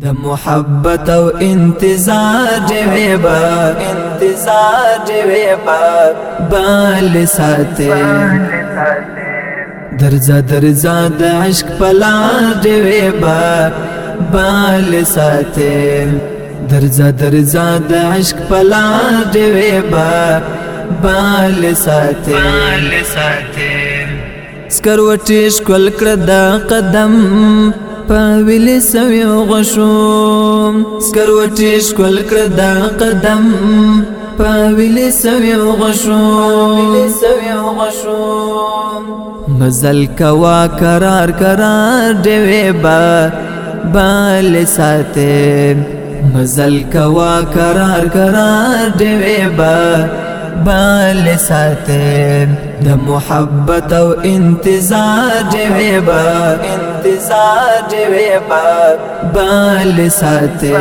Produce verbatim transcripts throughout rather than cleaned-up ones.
د محبت او انتظار جوی با انتظار جوی با بال ساته درزا درزا د عشق پلار جوی با بال ساته درزا درزا د عشق پلار جوی با بال ساته بال ساته سکروټیش کول کړه د قدم پاویل سویو غشوم سکروټیش کول کړه د قدم پاویل سویو غشوم سویو غشوم مزل کوا قرار قرار دیوی با بال ساته مزل کوا قرار قرار دیوی با بال ساته د محبت او انتظار جوی با انتظار جوی با بال ساته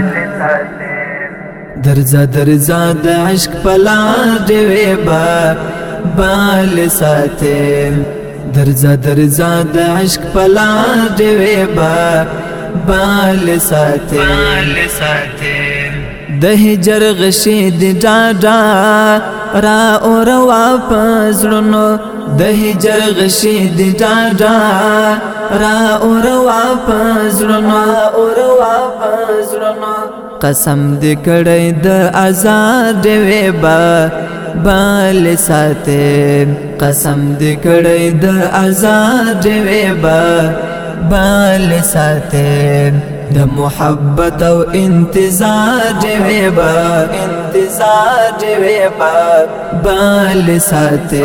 درزا درزا د عشق پلار جوی با بال ساته درزا درزا د عشق پلار جوی با بال ساته بال ساته د هجر غشید ډاډا را اور واپس لونو د هجر غشید ډاډا را اور واپس لونو اور واپس لونو قسم دې کړی د آزاد وې با بال ساته قسم دې کړی د آزاد وې با بال ساته د محبت او انتظار جوی با انتظار جوی با بال ساته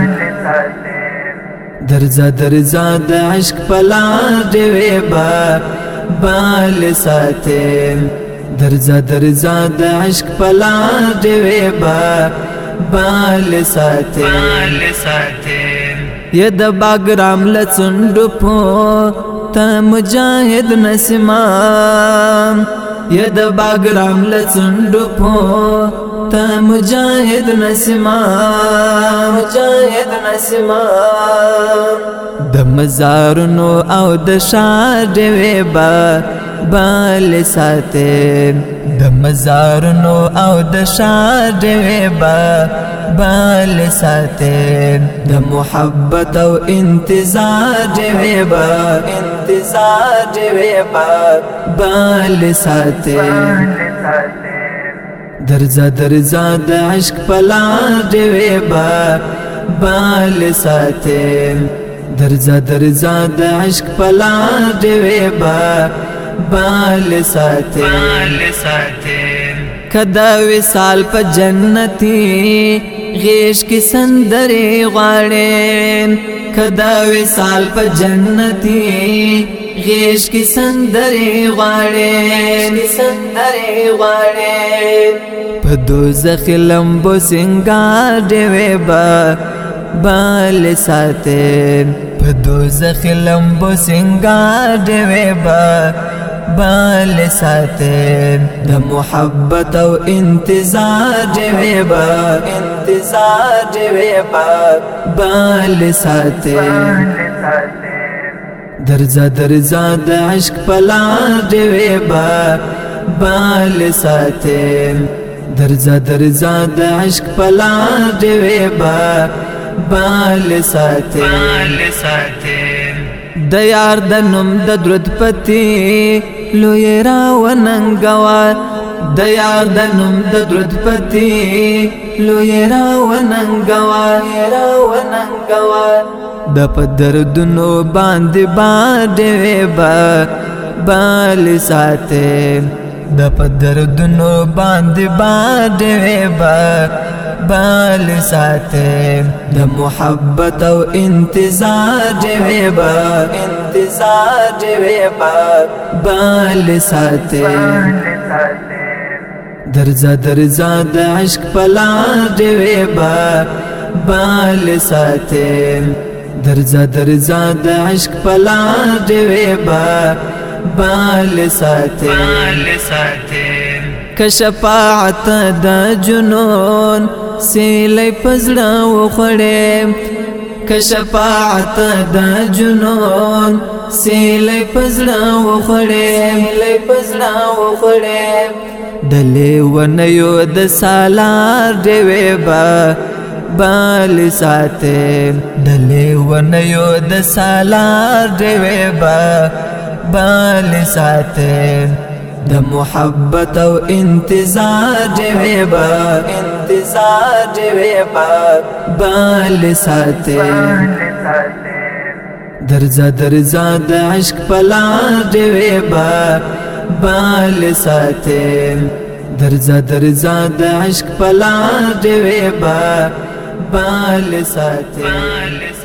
درزا درزا د عشق پلار جوی با بال ساته درزا درزا د عشق پلار جوی با بال ساته بال ساته ید باګرام لڅندو پو تا مجاهد نسمام ید باګرام لڅندو پو تا مجاهد نسمام مجاهد نسمام د مزارونو او د شار دیوی با بال ساته د مزارونو او د شار دیوی با بال ساته د محبت او انتظار جوی با انتظار جوی با بال ساته درزا درزا د عشق پلار جوی با بال ساته درزا درزا د عشق پلار جوی با بال ساته بال ساته کدا وصال په جنتی غیش کی سندری غواړم کدا وصال په جنتی غیش کی سندری غواړم سندری غواړم په دوزخ لمبو سنگار دیوی با بال ساته په دوزخ لمبو سنگار دیوی با بال ساته د محبت او انتظار جوی با انتظار جوی با بال ساته درزا درزا د عشق پلار جوی با بال ساته درزا درزا د عشق پلار جوی با بال ساته بال ساته د یار د نوم د درود پتی لوی را وننګوا د یار د نوم د درود پتی لوی را وننګوا را وننګوا د پدردونو باندې باندې با بال ساته د پدردونو باندې باندې با بال ساته د محبت او انتظار جوی با انتظار جوی با بال ساته درزا درزا د عشق پلار جوی با بال ساته درزا درزا د عشق پلار جوی با بال ساته بال ساته کشفاعت د جنون سیلی پزړه وخړې کشفاعت دا جنون سیلی پزړه وخړې سیلی پزړه وخړې دلې ونیو د سالار ډېوې با بال ساته دلې ونیو د سالار ډېوې با بال ساته د محبت او انتظار ډېوې با انتظار ډېوې با بال ساته درزا درزا د عشق پلار ډېوې با بال ساته درزا درزا د عشق پلار ډېوې با بال ساته